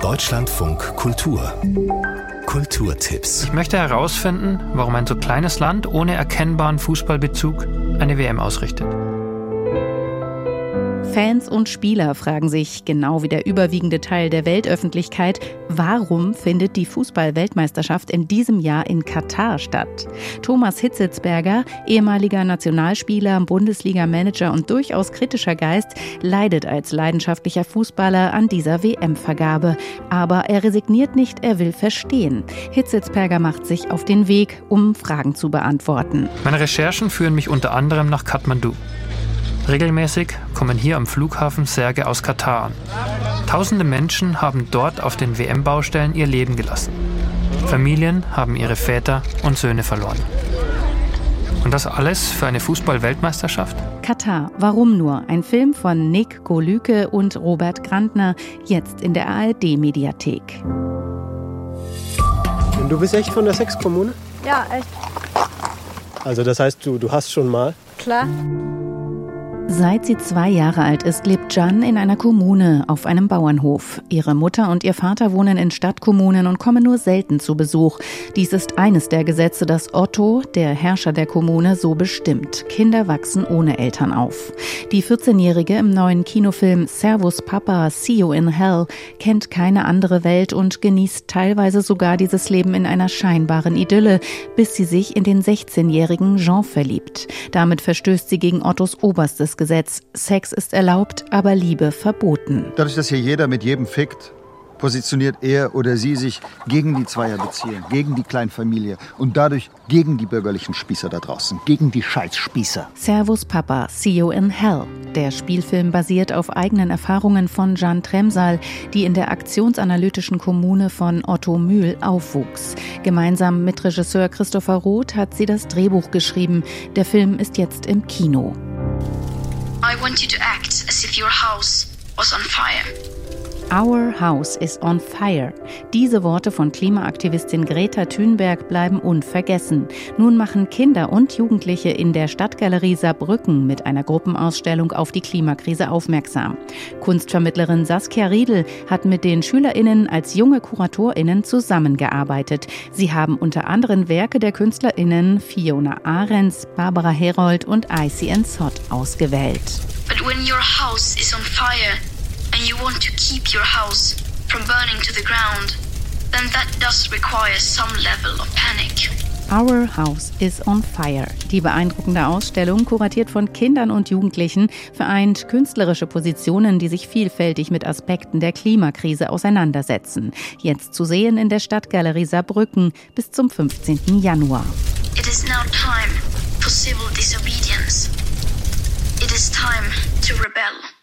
Deutschlandfunk Kultur. Kulturtipps. Ich möchte herausfinden, warum ein so kleines Land ohne erkennbaren Fußballbezug eine WM ausrichtet. Fans und Spieler fragen sich, genau wie der überwiegende Teil der Weltöffentlichkeit, warum findet die Fußball-Weltmeisterschaft in diesem Jahr in Katar statt? Thomas Hitzelsberger, ehemaliger Nationalspieler, Bundesliga-Manager und durchaus kritischer Geist, leidet als leidenschaftlicher Fußballer an dieser WM-Vergabe. Aber er resigniert nicht, er will verstehen. Hitzelsberger macht sich auf den Weg, um Fragen zu beantworten. Meine Recherchen führen mich unter anderem nach Kathmandu. Regelmäßig kommen hier am Flughafen Särge aus Katar an. Tausende Menschen haben dort auf den WM-Baustellen ihr Leben gelassen. Familien haben ihre Väter und Söhne verloren. Und das alles für eine Fußball-Weltmeisterschaft? Katar, warum nur? Ein Film von Nick Golüke und Robert Grantner, jetzt in der ARD-Mediathek. Und du bist echt von der Sexkommune? Ja, echt. Also das heißt, du hast schon mal? Klar. Seit sie 2 Jahre alt ist, lebt Can in einer Kommune auf einem Bauernhof. Ihre Mutter und ihr Vater wohnen in Stadtkommunen und kommen nur selten zu Besuch. Dies ist eines der Gesetze, das Otto, der Herrscher der Kommune, so bestimmt. Kinder wachsen ohne Eltern auf. Die 14-Jährige im neuen Kinofilm Servus Papa, See You in Hell kennt keine andere Welt und genießt teilweise sogar dieses Leben in einer scheinbaren Idylle, bis sie sich in den 16-jährigen Jean verliebt. Damit verstößt sie gegen Ottos oberstes Gesetz. Sex ist erlaubt, aber Liebe verboten. Dadurch, dass hier jeder mit jedem fickt, positioniert er oder sie sich gegen die Zweierbeziehung, gegen die Kleinfamilie und dadurch gegen die bürgerlichen Spießer da draußen, gegen die Scheißspießer. Servus Papa, See You in Hell. Der Spielfilm basiert auf eigenen Erfahrungen von Jeanne Tremsal, die in der aktionsanalytischen Kommune von Otto Mühl aufwuchs. Gemeinsam mit Regisseur Christopher Roth hat sie das Drehbuch geschrieben. Der Film ist jetzt im Kino. I want you to act as if your house was on fire. Our house is on fire. Diese Worte von Klimaaktivistin Greta Thunberg bleiben unvergessen. Nun machen Kinder und Jugendliche in der Stadtgalerie Saarbrücken mit einer Gruppenausstellung auf die Klimakrise aufmerksam. Kunstvermittlerin Saskia Riedel hat mit den SchülerInnen als junge KuratorInnen zusammengearbeitet. Sie haben unter anderem Werke der KünstlerInnen Fiona Ahrens, Barbara Herold und Icy and Sod ausgewählt. But when your house is on fire and you want to keep your house from burning to the ground, then that does require some level of panic. Our House is on Fire. Die beeindruckende Ausstellung, kuratiert von Kindern und Jugendlichen, vereint künstlerische Positionen, die sich vielfältig mit Aspekten der Klimakrise auseinandersetzen. Jetzt zu sehen in der Stadtgalerie Saarbrücken bis zum 15. Januar. It is now time for civil disobedience. It is time to rebel.